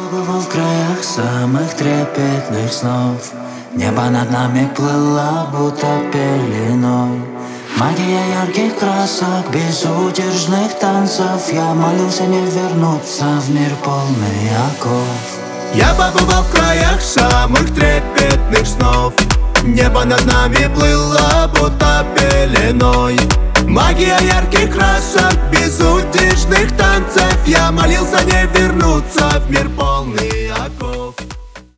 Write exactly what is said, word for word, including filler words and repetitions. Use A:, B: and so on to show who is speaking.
A: побывал в краях самых трепетных снов. Небо над нами плыло, будто пеленой. Магия ярких красок, безудержных танцев. Я молился не вернуться в мир полный оков.
B: Я побывал в краях самых трепетных снов. Небо над нами плыло, будто пеленой. Магия ярких красок, безудержных танцев. Я молился не вернуться в мир полный